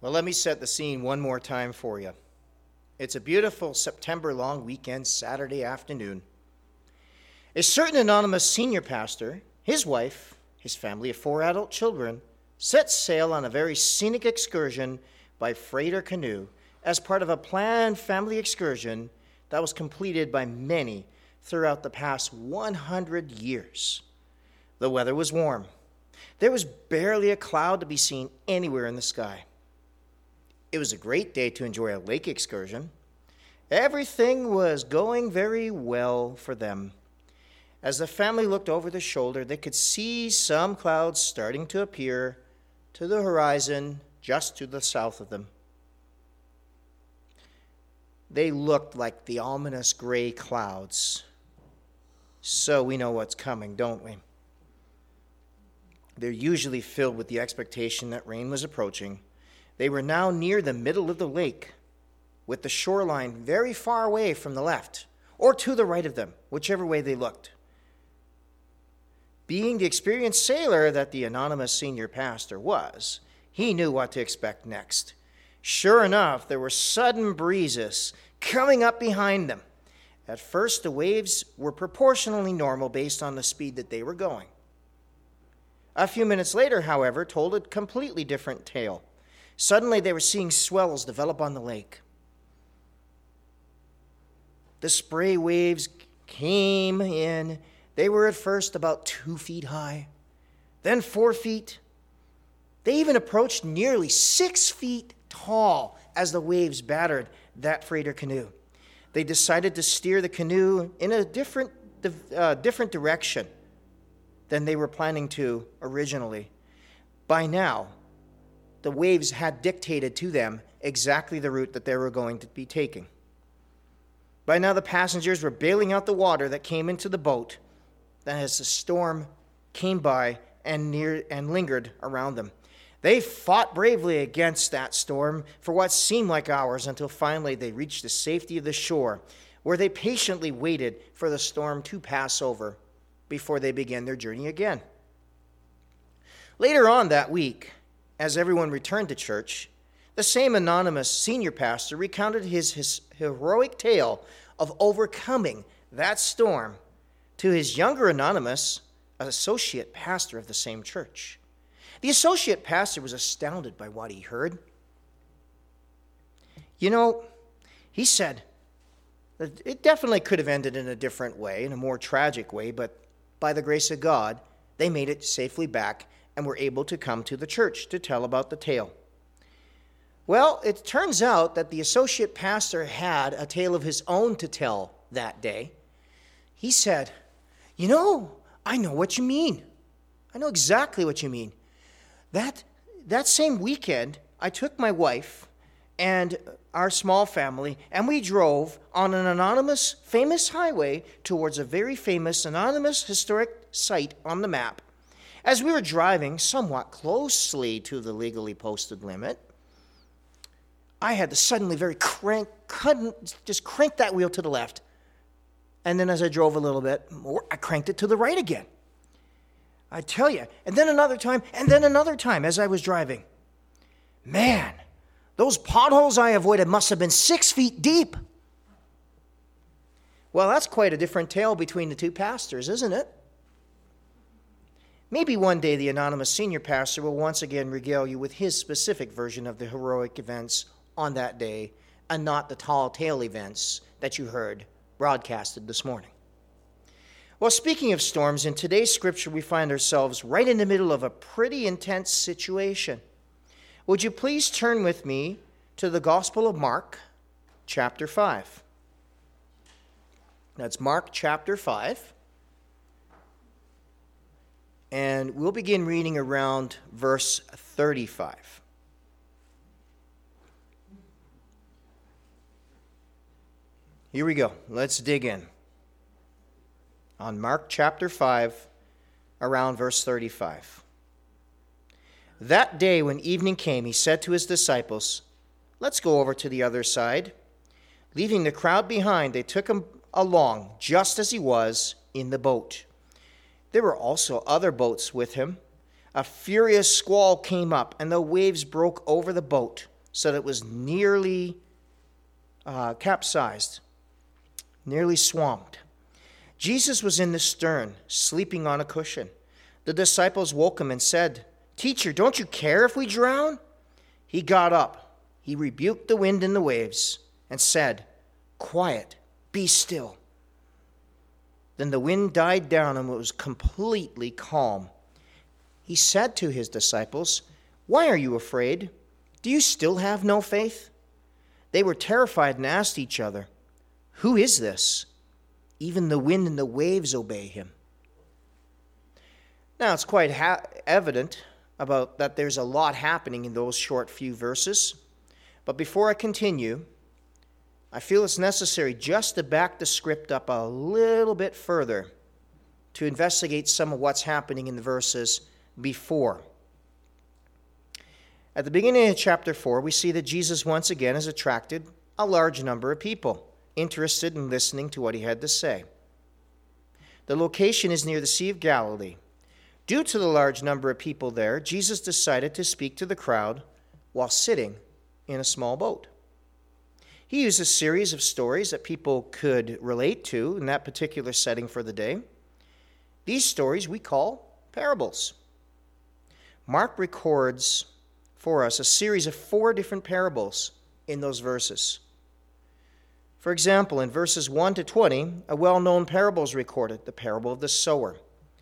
Well, let me set the scene one more time for you. It's a beautiful September long weekend, Saturday afternoon. A certain anonymous senior pastor, his wife, his family of 4 adult children, set sail on a very scenic excursion by freighter canoe as part of a planned family excursion that was completed by many throughout the past 100 years. The weather was warm. There was barely a cloud to be seen anywhere in the sky. It was a great day to enjoy a lake excursion. Everything was going very well for them. As the family looked over their shoulder, they could see some clouds starting to appear to the horizon just to the south of them. They looked like the ominous gray clouds. So we know what's coming, don't we? They're usually filled with the expectation that rain was approaching. They were now near the middle of the lake, with the shoreline very far away from the left, or to the right of them, whichever way they looked. Being the experienced sailor that the anonymous senior pastor was, he knew what to expect next. Sure enough, there were sudden breezes coming up behind them. At first, the waves were proportionally normal based on the speed that they were going. A few minutes later, however, told a completely different tale. Suddenly, they were seeing swells develop on the lake. The spray waves came in. They were at first about 2 feet high, then 4 feet. They even approached nearly 6 feet tall as the waves battered that freighter canoe. They decided to steer the canoe in a different direction than they were planning to originally. By now, the waves had dictated to them exactly the route that they were going to be taking. By now, the passengers were bailing out the water that came into the boat as the storm came by and lingered around them. They fought bravely against that storm for what seemed like hours until finally they reached the safety of the shore, where they patiently waited for the storm to pass over before they began their journey again. Later on that week, as everyone returned to church, the same anonymous senior pastor recounted his heroic tale of overcoming that storm to his younger anonymous associate pastor of the same church. The associate pastor was astounded by what he heard. He said that it definitely could have ended in a different way, in a more tragic way, but by the grace of God, they made it safely back and were able to come to the church to tell about the tale. Well, it turns out that the associate pastor had a tale of his own to tell that day. He said, I know what you mean. I know exactly what you mean. That same weekend, I took my wife and our small family, and we drove on an anonymous, famous highway towards a very famous, anonymous, historic site on the map. As we were driving somewhat closely to the legally posted limit, I had to suddenly crank that wheel to the left. And then as I drove a little bit more, I cranked it to the right again. I tell you, and then another time as I was driving. Man, those potholes I avoided must have been 6 feet deep. Well, that's quite a different tale between the two pastors, isn't it? Maybe one day the anonymous senior pastor will once again regale you with his specific version of the heroic events on that day, and not the tall tale events that you heard broadcasted this morning. Well, speaking of storms, in today's scripture we find ourselves right in the middle of a pretty intense situation. Would you please turn with me to the Gospel of Mark, chapter 5. That's Mark chapter 5. And we'll begin reading around verse 35. Here we go. Let's dig in. On Mark chapter 5, around verse 35. That day when evening came, he said to his disciples, "Let's go over to the other side." Leaving the crowd behind, they took him along just as he was in the boat. There were also other boats with him. A furious squall came up, and the waves broke over the boat, so that it was nearly capsized, nearly swamped. Jesus was in the stern, sleeping on a cushion. The disciples woke him and said, "Teacher, don't you care if we drown?" He got up. He rebuked the wind and the waves and said, "Quiet, be still." Then the wind died down and it was completely calm. He said to his disciples, "Why are you afraid? Do you still have no faith?" They were terrified and asked each other, "Who is this? Even the wind and the waves obey him." Now, it's quite evident about that there's a lot happening in those short few verses. But before I continue, I feel it's necessary just to back the script up a little bit further to investigate some of what's happening in the verses before. At the beginning of chapter 4, we see that Jesus once again has attracted a large number of people interested in listening to what he had to say. The location is near the Sea of Galilee. Due to the large number of people there, Jesus decided to speak to the crowd while sitting in a small boat. He used a series of stories that people could relate to in that particular setting for the day. These stories we call parables. Mark records for us a series of 4 different parables in those verses. For example, in verses 1 to 20, a well-known parable is recorded, the parable of the sower.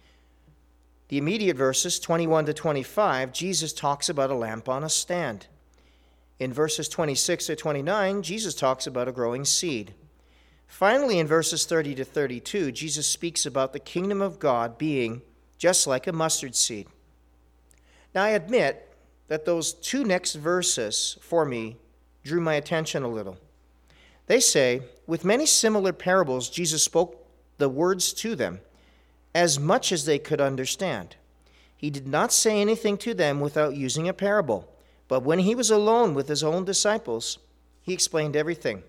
The immediate verses, 21 to 25, Jesus talks about a lamp on a stand. In verses 26 to 29, Jesus talks about a growing seed. Finally, in verses 30 to 32, Jesus speaks about the kingdom of God being just like a mustard seed. Now, I admit that those 2 next verses for me drew my attention a little. They say, with many similar parables, Jesus spoke the words to them as much as they could understand. He did not say anything to them without using a parable, but when he was alone with his own disciples, he explained everything.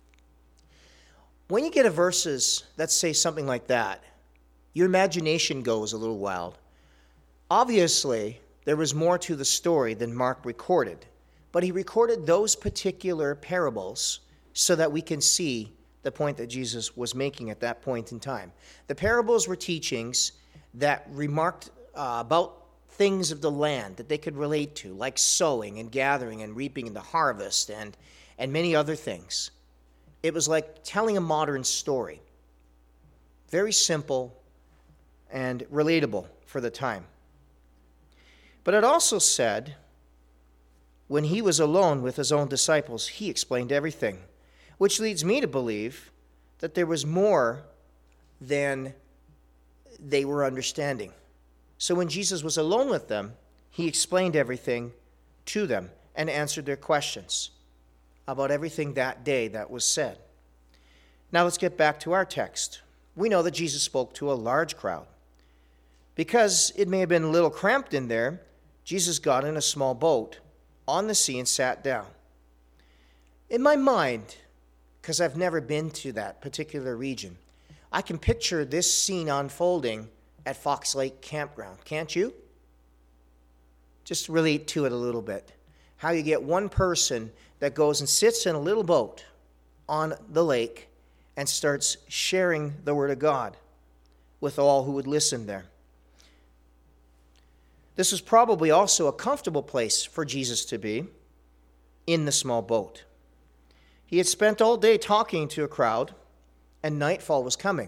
When you get verses that say something like that, your imagination goes a little wild. Obviously, there was more to the story than Mark recorded, but he recorded those particular parables so that we can see the point that Jesus was making at that point in time. The parables were teachings that remarked about things of the land that they could relate to, like sowing and gathering and reaping and the harvest and many other things. It was like telling a modern story. Very simple and relatable for the time. But it also said, when he was alone with his own disciples, he explained everything, which leads me to believe that there was more than they were understanding. So when Jesus was alone with them, he explained everything to them and answered their questions about everything that day that was said. Now let's get back to our text. We know that Jesus spoke to a large crowd. Because it may have been a little cramped in there, Jesus got in a small boat on the sea and sat down. In my mind, because I've never been to that particular region, I can picture this scene unfolding at Fox Lake Campground. Can't you? Just relate to it a little bit. How you get one person that goes and sits in a little boat on the lake and starts sharing the Word of God with all who would listen there. This was probably also a comfortable place for Jesus to be in the small boat. He had spent all day talking to a crowd, and nightfall was coming.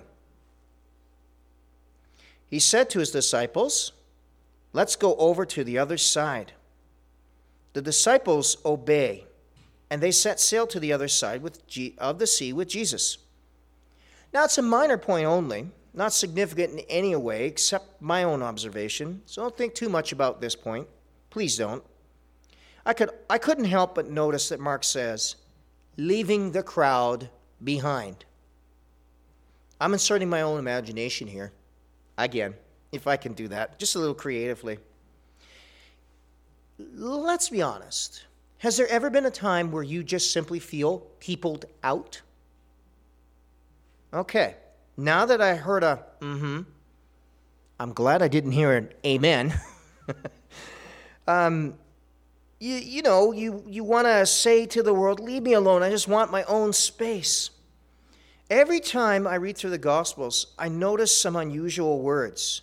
He said to his disciples, "Let's go over to the other side." The disciples obey, and they set sail to the other side of the sea with Jesus. Now, it's a minor point only, not significant in any way except my own observation, so don't think too much about this point. Please don't. I couldn't help but notice that Mark says, leaving the crowd behind. I'm inserting my own imagination here. Again, if I can do that, just a little creatively. Let's be honest. Has there ever been a time where you just simply feel peopled out? Okay. Now that I heard a I'm glad I didn't hear an amen. you want to say to the world, leave me alone, I just want my own space. Every time I read through the Gospels, I notice some unusual words.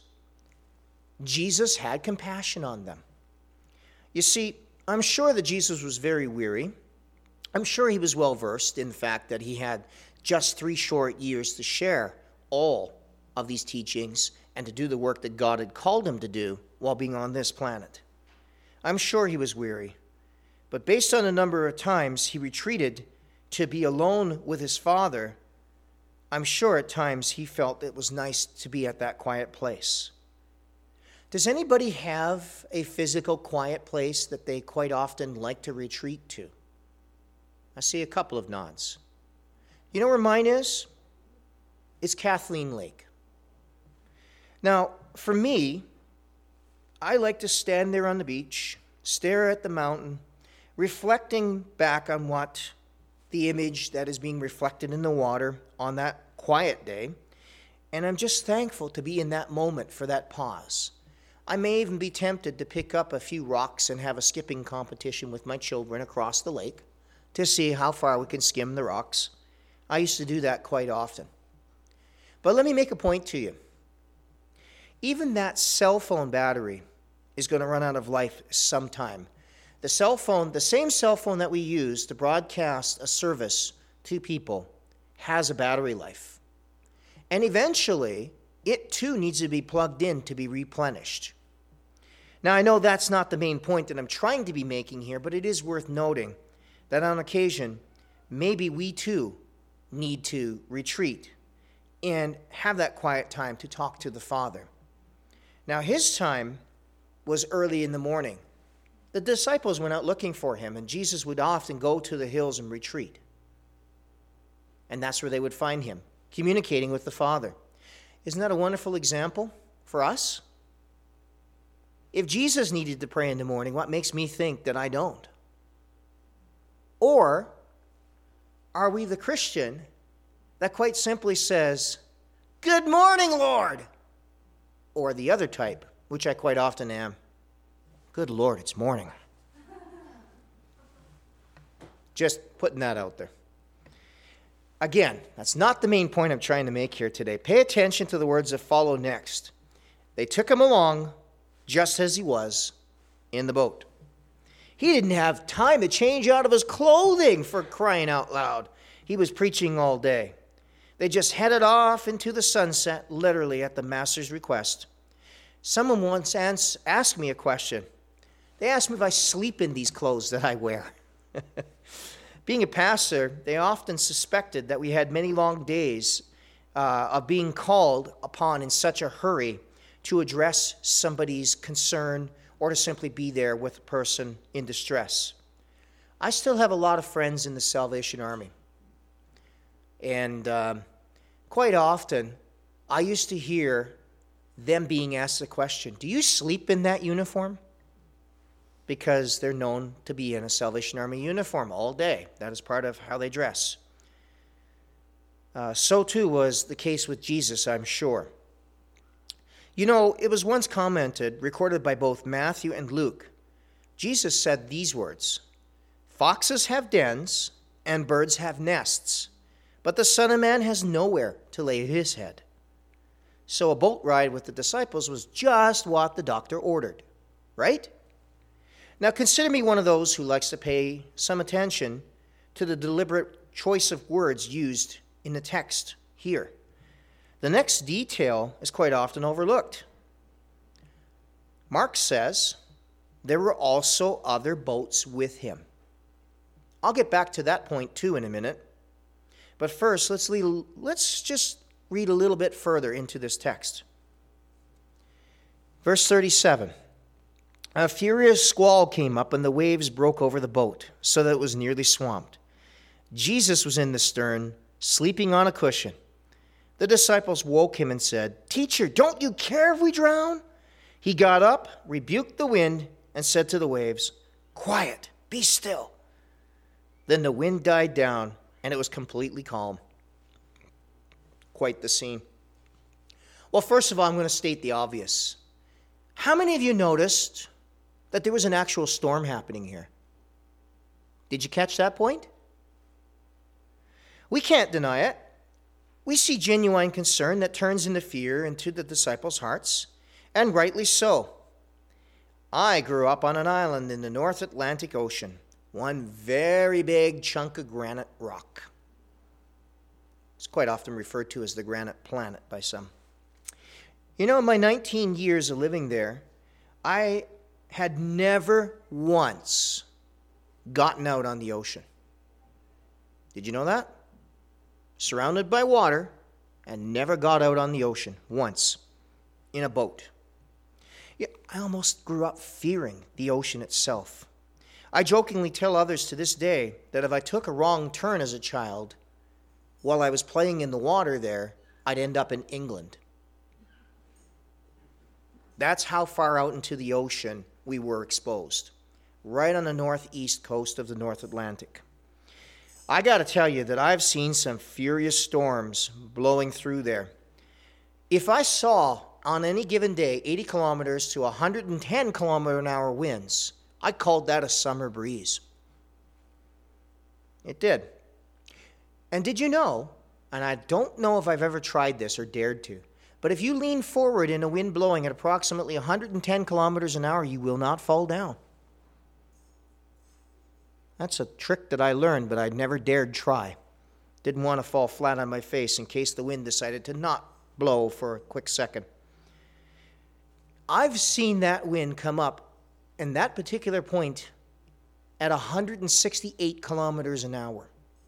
Jesus had compassion on them. You see, I'm sure that Jesus was very weary. I'm sure he was well versed in the fact that he had just 3 short years to share all of these teachings and to do the work that God had called him to do while being on this planet. I'm sure he was weary, but based on the number of times he retreated to be alone with his Father, I'm sure at times he felt it was nice to be at that quiet place. Does anybody have a physical quiet place that they quite often like to retreat to? I see a couple of nods. You know where mine is? It's Kathleen Lake. Now, for me, I like to stand there on the beach, stare at the mountain, reflecting back on what the image that is being reflected in the water on that quiet day. And I'm just thankful to be in that moment for that pause. I may even be tempted to pick up a few rocks and have a skipping competition with my children across the lake to see how far we can skim the rocks. I used to do that quite often. But let me make a point to you. Even that cell phone battery is going to run out of life sometime. The same cell phone that we use to broadcast a service to people has a battery life. And eventually, it too needs to be plugged in to be replenished. Now, I know that's not the main point that I'm trying to be making here, but it is worth noting that on occasion, maybe we too need to retreat and have that quiet time to talk to the Father. Now, his time was early in the morning. The disciples went out looking for him, and Jesus would often go to the hills and retreat. And that's where they would find him, communicating with the Father. Isn't that a wonderful example for us? If Jesus needed to pray in the morning, what makes me think that I don't? Or are we the Christian that quite simply says, "Good morning, Lord"? Or the other type, which I quite often am, "Good Lord, it's morning." Just putting that out there. Again, that's not the main point I'm trying to make here today. Pay attention to the words that follow next. They took him along just as he was in the boat. He didn't have time to change out of his clothing, for crying out loud. He was preaching all day. They just headed off into the sunset, literally at the master's request. Someone once asked me a question. They asked me if I sleep in these clothes that I wear. Being a pastor, they often suspected that we had many long days of being called upon in such a hurry to address somebody's concern or to simply be there with a person in distress. I still have a lot of friends in the Salvation Army. And quite often, I used to hear them being asked the question, "Do you sleep in that uniform?" Because they're known to be in a Salvation Army uniform all day. That is part of how they dress. So too was the case with Jesus, I'm sure. You know, it was once recorded by both Matthew and Luke. Jesus said these words, "Foxes have dens and birds have nests, but the Son of Man has nowhere to lay his head." So a boat ride with the disciples was just what the doctor ordered, right? Now consider me one of those who likes to pay some attention to the deliberate choice of words used in the text here. The next detail is quite often overlooked. Mark says, there were also other boats with him. I'll get back to that point too in a minute. But first, let's just read a little bit further into this text. Verse 37. A furious squall came up and the waves broke over the boat so that it was nearly swamped. Jesus was in the stern, sleeping on a cushion. The disciples woke him and said, "Teacher, don't you care if we drown?" He got up, rebuked the wind, and said to the waves, "Quiet, be still." Then the wind died down and it was completely calm. Quite the scene. Well, first of all, I'm going to state the obvious. How many of you noticed that there was an actual storm happening here. Did you catch that point? We can't deny it. We see genuine concern that turns into fear into the disciples' hearts, and rightly so. I grew up on an island in the North Atlantic Ocean, one very big chunk of granite rock. It's quite often referred to as the granite planet by some. You know, in my 19 years of living there, I had never once gotten out on the ocean. Did you know that? Surrounded by water and never got out on the ocean once in a boat. Yeah, I almost grew up fearing the ocean itself. I jokingly tell others to this day that if I took a wrong turn as a child while I was playing in the water there, I'd end up in England. That's how far out into the ocean we were exposed, right on the northeast coast of the North Atlantic. I got to tell you that I've seen some furious storms blowing through there. If I saw on any given day 80 kilometers to 110 kilometer an hour winds, I called that a summer breeze. It did. And did you know, and I don't know if I've ever tried this or dared to, but if you lean forward in a wind blowing at approximately 110 kilometers an hour, you will not fall down. That's a trick that I learned, but I never dared try. Didn't want to fall flat on my face in case the wind decided to not blow for a quick second. I've seen that wind come up in that particular point at 168 kilometers an hour.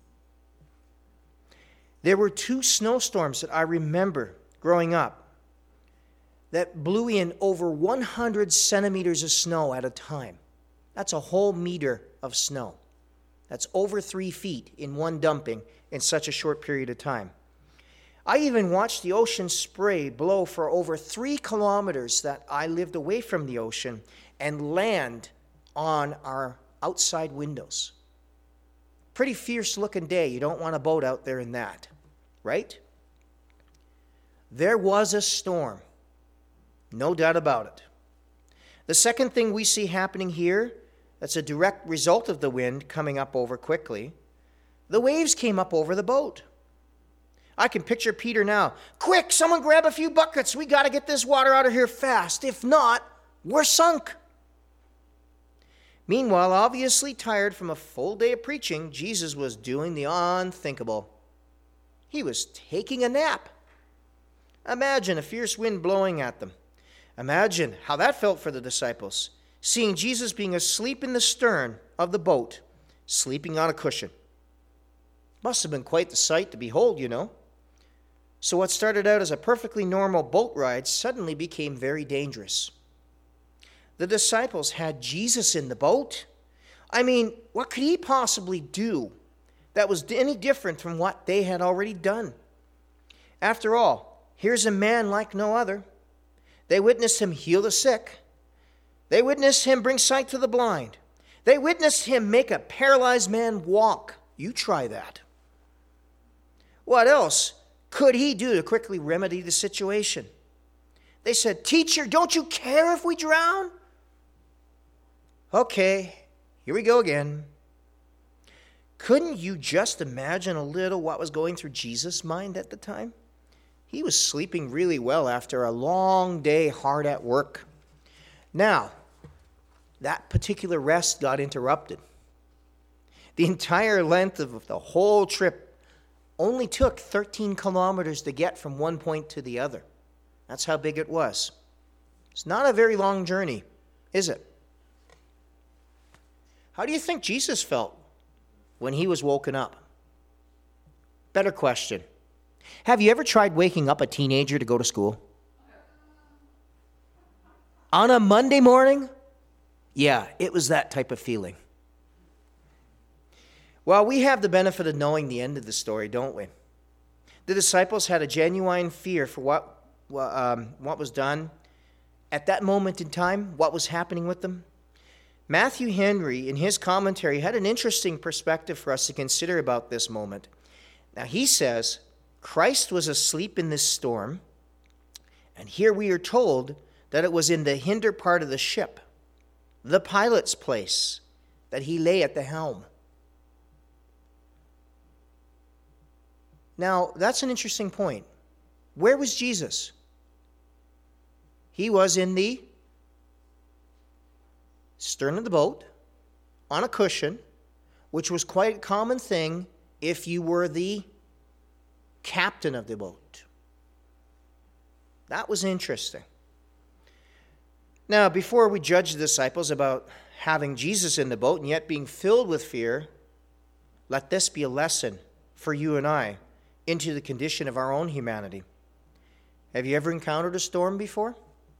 There were 2 snowstorms that I remember growing up that blew in over 100 centimeters of snow at a time. That's a whole meter of snow. That's over 3 feet in one dumping in such a short period of time. I even watched the ocean spray blow for over 3 kilometers that I lived away from the ocean and land on our outside windows. Pretty fierce looking day. You don't want a boat out there in that, right? There was a storm. No doubt about it. The second thing we see happening here, that's a direct result of the wind coming up over quickly, the waves came up over the boat. I can picture Peter now. Quick, someone grab a few buckets. We got to get this water out of here fast. If not, we're sunk. Meanwhile, obviously tired from a full day of preaching, Jesus was doing the unthinkable. He was taking a nap. Imagine a fierce wind blowing at them. Imagine how that felt for the disciples, seeing Jesus being asleep in the stern of the boat, sleeping on a cushion. Must have been quite the sight to behold, you know. So what started out as a perfectly normal boat ride suddenly became very dangerous. The disciples had Jesus in the boat. I mean, what could he possibly do that was any different from what they had already done? After all, here's a man like no other. They witnessed him heal the sick. They witnessed him bring sight to the blind. They witnessed him make a paralyzed man walk. You try that. What else could he do to quickly remedy the situation? They said, "Teacher, don't you care if we drown?" Okay, here we go again. Couldn't you just imagine a little what was going through Jesus' mind at the time? He was sleeping really well after a long day hard at work. Now, that particular rest got interrupted. The entire length of the whole trip only took 13 kilometers to get from one point to the other. That's how big it was. It's not a very long journey, is it? How do you think Jesus felt when he was woken up? Better question. Have you ever tried waking up a teenager to go to school? On a Monday morning? Yeah, it was that type of feeling. Well, we have the benefit of knowing the end of the story, don't we? The disciples had a genuine fear for what was done at that moment in time, what was happening with them. Matthew Henry, in his commentary, had an interesting perspective for us to consider about this moment. Now, he says, Christ was asleep in this storm, and here we are told that it was in the hinder part of the ship. the pilot's place, that he lay at the helm. Now, that's an interesting point. Where was Jesus? He was in the stern of the boat, on a cushion, which was quite a common thing if you were the captain of the boat. That was interesting. Now, before we judge the disciples about having Jesus in the boat and yet being filled with fear, let this be a lesson for you and I into the condition of our own humanity. Have you ever encountered a storm before?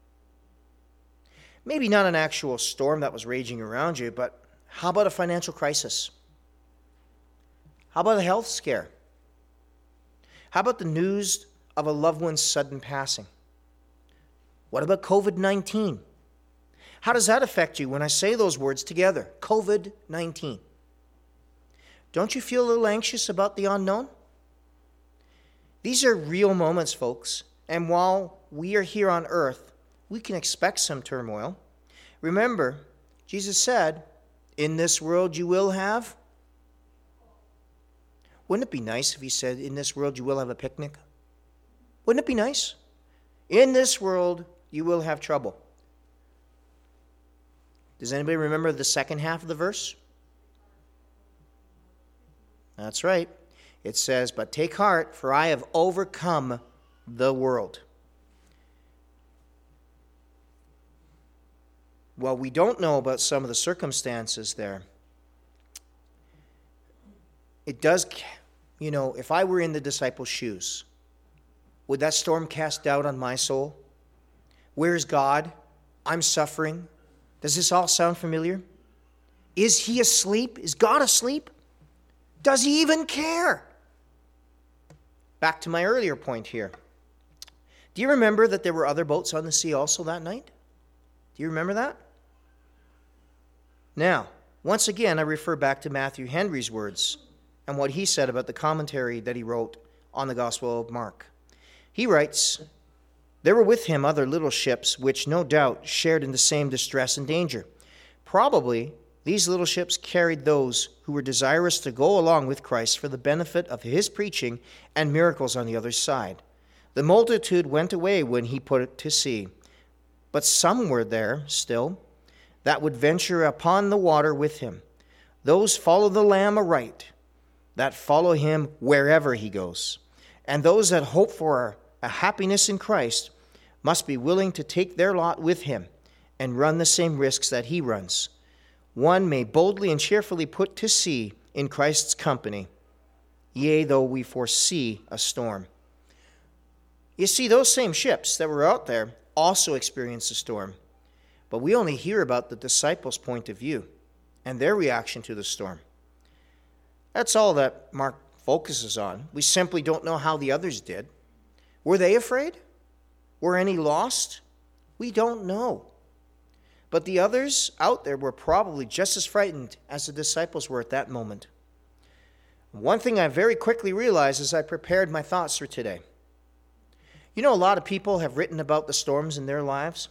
Maybe not an actual storm that was raging around you, but how about a financial crisis? How about a health scare? How about the news of a loved one's sudden passing? What about COVID-19? How does that affect you when I say those words together? COVID-19. Don't you feel a little anxious about the unknown? These are real moments, folks. And while we are here on earth, we can expect some turmoil. Remember, Jesus said, in this world you will have. Wouldn't it be nice if he said, in this world you will have a picnic? Wouldn't it be nice? In this world you will have trouble. Does anybody remember the second half of the verse? That's right. It says, but take heart, for I have overcome the world. Well, we don't know about some of the circumstances there. It does, if I were in the disciples' shoes, would that storm cast doubt on my soul? Where's God? I'm suffering. Does this all sound familiar? Is he asleep? Is God asleep? Does he even care? Back to my earlier point here. Do you remember that there were other boats on the sea also that night? Do you remember that? Now, once again, I refer back to Matthew Henry's words and what he said about the commentary that he wrote on the Gospel of Mark. He writes, there were with him other little ships which no doubt shared in the same distress and danger. Probably these little ships carried those who were desirous to go along with Christ for the benefit of his preaching and miracles on the other side. The multitude went away when he put it to sea, but some were there still that would venture upon the water with him. Those follow the Lamb aright, that follow him wherever he goes. And those that hope for a happiness in Christ must be willing to take their lot with him and run the same risks that he runs. One may boldly and cheerfully put to sea in Christ's company, yea, though we foresee a storm. You see, those same ships that were out there also experienced a storm, but we only hear about the disciples' point of view and their reaction to the storm. That's all that Mark focuses on. We simply don't know how the others did. Were they afraid? Were any lost? We don't know. But the others out there were probably just as frightened as the disciples were at that moment. One thing I very quickly realized as I prepared my thoughts for today. A lot of people have written about the storms in their lives,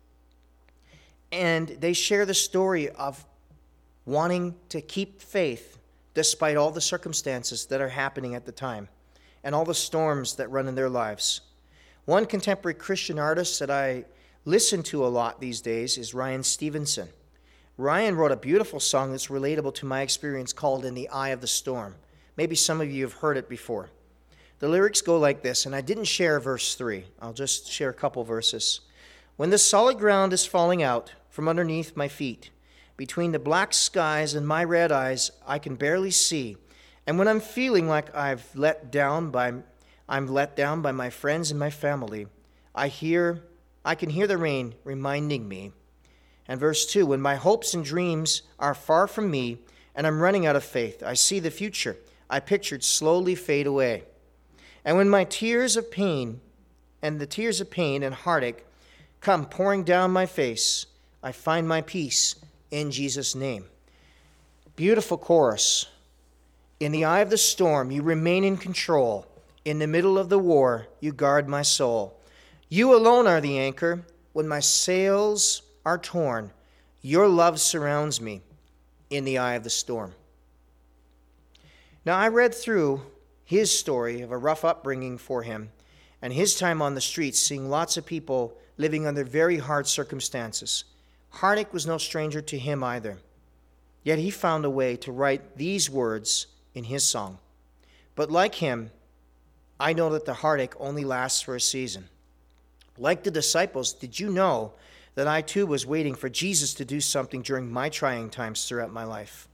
and they share the story of wanting to keep faith despite all the circumstances that are happening at the time and all the storms that run in their lives. One contemporary Christian artist that I listen to a lot these days is Ryan Stevenson. Ryan wrote a beautiful song that's relatable to my experience called In the Eye of the Storm. Maybe some of you have heard it before. The lyrics go like this, and I didn't share verse 3. I'll just share a couple verses. When the solid ground is falling out from underneath my feet, between the black skies and my red eyes, I can barely see. And when I'm feeling like I'm let down by my friends and my family, I can hear the rain reminding me. And verse 2, when my hopes and dreams are far from me and I'm running out of faith, I see the future I pictured slowly fade away. And when my tears of pain and heartache come pouring down my face, I find my peace in Jesus' name. Beautiful chorus. In the eye of the storm, you remain in control. In the middle of the war, you guard my soul. You alone are the anchor. When my sails are torn, Your love surrounds me in the eye of the storm. Now, I read through his story of a rough upbringing for him and his time on the streets, seeing lots of people living under very hard circumstances. Heartache was no stranger to him either. Yet he found a way to write these words in his song. But like him, I know that the heartache only lasts for a season. Like the disciples, did you know that I too was waiting for Jesus to do something during my trying times throughout my life?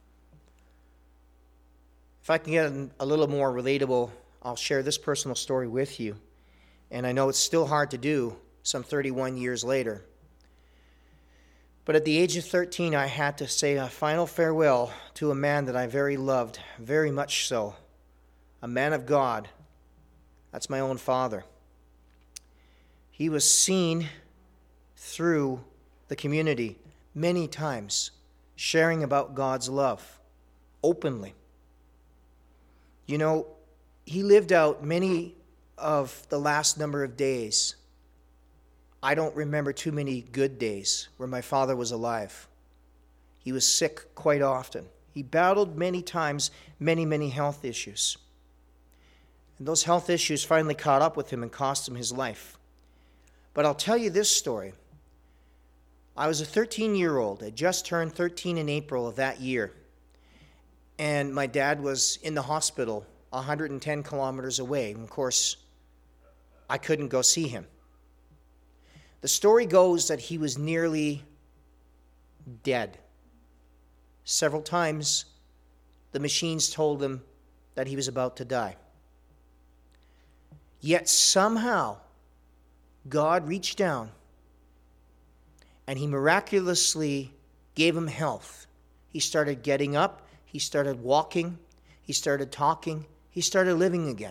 If I can get a little more relatable, I'll share this personal story with you. And I know it's still hard to do some 31 years later. But at the age of 13, I had to say a final farewell to a man that I very loved, very much so. A man of God. That's my own father. He was seen through the community many times, sharing about God's love openly. You know, he lived out many of the last number of days. I don't remember too many good days where my father was alive. He was sick quite often. He battled many times, many health issues. And those health issues finally caught up with him and cost him his life. But I'll tell you this story. I was a 13-year-old. I just turned 13 in April of that year. And my dad was in the hospital 110 kilometers away. And of course, I couldn't go see him. The story goes that he was nearly dead. Several times, the machines told him that he was about to die. Yet somehow, God reached down and he miraculously gave him health. He started getting up, he started walking, he started talking, he started living again.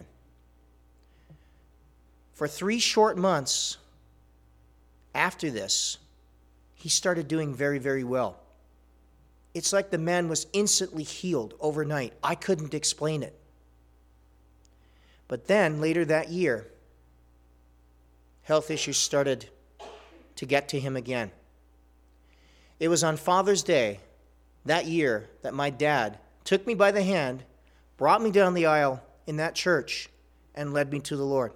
For 3 short months after this, he started doing very well. It's like the man was instantly healed overnight. I couldn't explain it. But then, later that year, health issues started to get to him again. It was on Father's Day that year that my dad took me by the hand, brought me down the aisle in that church, and led me to the Lord.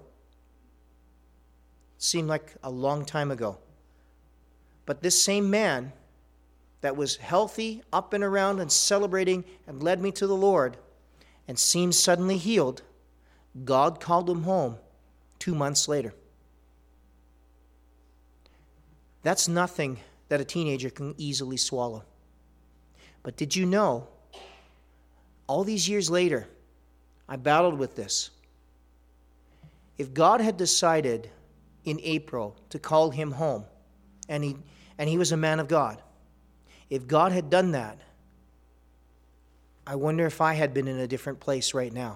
It seemed like a long time ago. But this same man that was healthy, up and around and celebrating and led me to the Lord and seemed suddenly healed, God called him home 2 months later. That's nothing that a teenager can easily swallow. But did you know, all these years later, I battled with this. If God had decided in April to call him home, and he was a man of God, if God had done that, I wonder if I had been in a different place right now.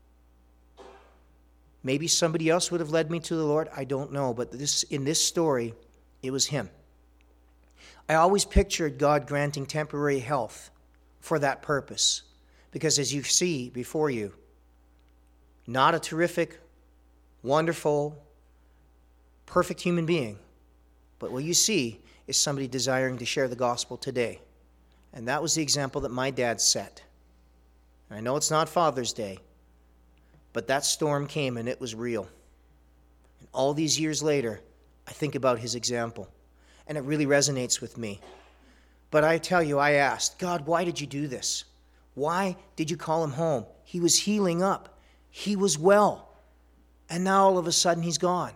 Maybe somebody else would have led me to the Lord. I don't know. But in this story, it was him. I always pictured God granting temporary health for that purpose. Because as you see before you, not a terrific, wonderful, perfect human being, but what you see is somebody desiring to share the gospel today. And that was the example that my dad set. And I know it's not Father's Day, but that storm came and it was real. And all these years later, I think about his example, and it really resonates with me. But I tell you, I asked, God, why did you do this? Why did you call him home? He was healing up. He was well. And now all of a sudden he's gone.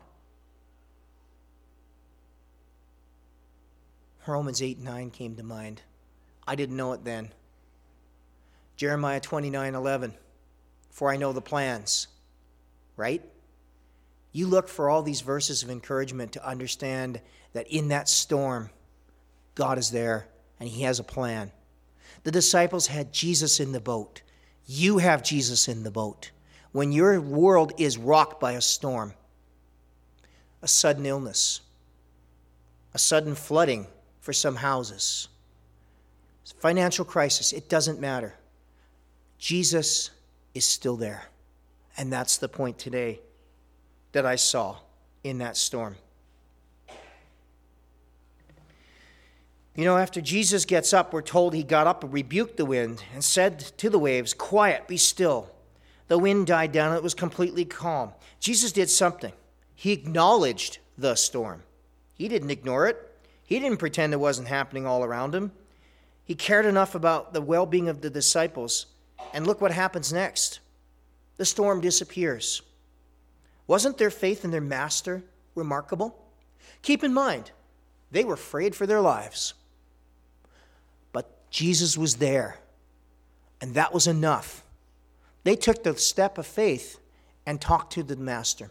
Romans 8:9 came to mind. I didn't know it then. Jeremiah 29:11. For I know the plans. Right? You look for all these verses of encouragement to understand that in that storm, God is there and he has a plan. The disciples had Jesus in the boat. You have Jesus in the boat. When your world is rocked by a storm, a sudden illness, a sudden flooding for some houses, financial crisis, it doesn't matter. Jesus is still there. And that's the point today that I saw in that storm. You know, after Jesus gets up, we're told he got up and rebuked the wind and said to the waves, "Quiet, be still." The wind died down and it was completely calm. Jesus did something. He acknowledged the storm. He didn't ignore it. He didn't pretend it wasn't happening all around him. He cared enough about the well-being of the disciples. And look what happens next. The storm disappears. Wasn't their faith in their master remarkable? Keep in mind, they were afraid for their lives. But Jesus was there, and that was enough. They took the step of faith and talked to the master.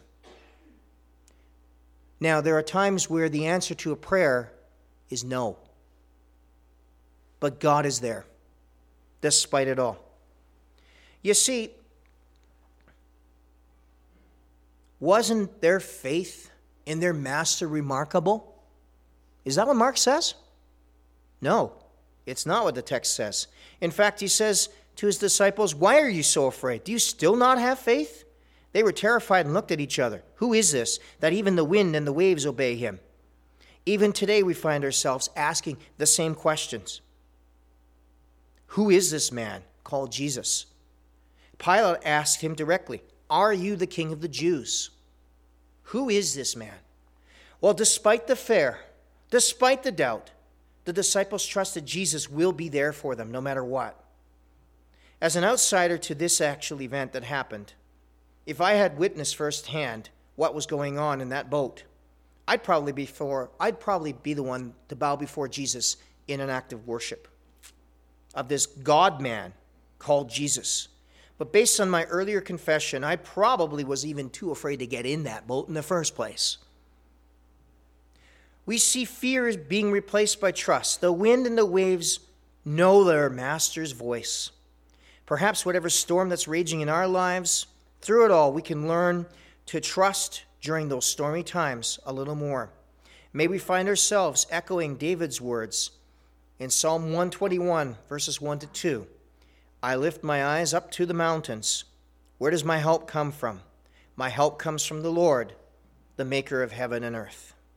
Now, there are times where the answer to a prayer is no. But God is there, despite it all. You see, wasn't their faith in their master remarkable? Is that what Mark says? No, it's not what the text says. In fact, he says to his disciples, "Why are you so afraid? Do you still not have faith?" They were terrified and looked at each other. Who is this that even the wind and the waves obey him? Even today we find ourselves asking the same questions. Who is this man called Jesus? Pilate asked him directly, "Are you the king of the Jews?" Who is this man? Well, despite the fear, despite the doubt, the disciples trusted Jesus will be there for them no matter what. As an outsider to this actual event that happened, if I had witnessed firsthand what was going on in that boat, I'd probably be the one to bow before Jesus in an act of worship of this God-man called Jesus. But based on my earlier confession, I probably was even too afraid to get in that boat in the first place. We see fear as being replaced by trust. The wind and the waves know their master's voice. Perhaps whatever storm that's raging in our lives, through it all, we can learn to trust during those stormy times a little more. May we find ourselves echoing David's words in Psalm 121, verses 1 to 2. I lift my eyes up to the mountains. Where does my help come from? My help comes from the Lord, the maker of heaven and earth.